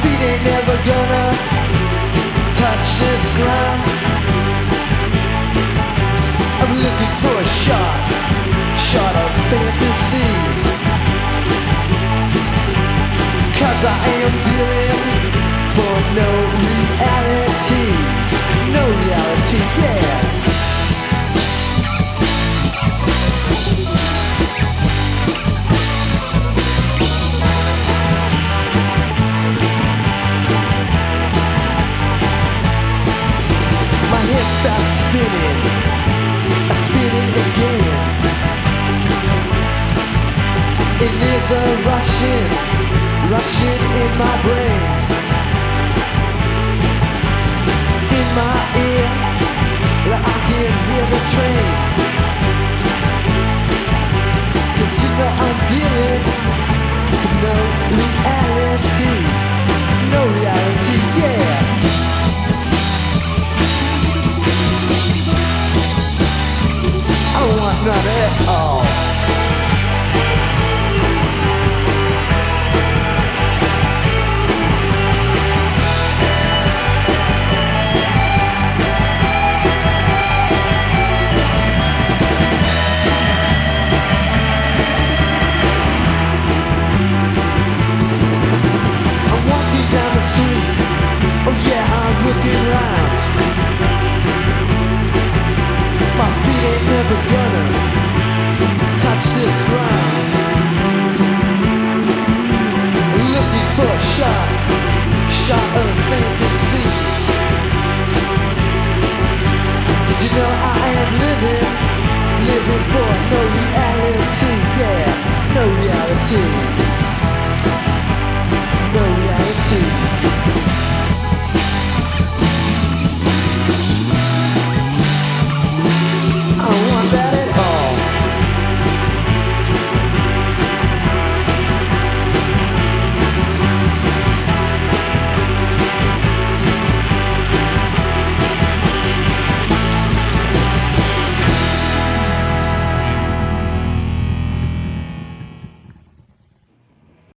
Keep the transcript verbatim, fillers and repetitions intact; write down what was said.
feet ain't never gonna touch this ground. I'm looking for a shot, shot of fantasy. Cause I am dealing for no reality. No reality, yeah. My head starts spinning, spinning again. And there's a rushing, rushing in my brain. In my ear, like I can hear the train. Cause you know I'm dealing with no reality. No reality, yeah. I don't want none at all. Looking round, my feet ain't never gonna touch this ground. Looking for a shot, shot of fantasy. But you know I am living, living for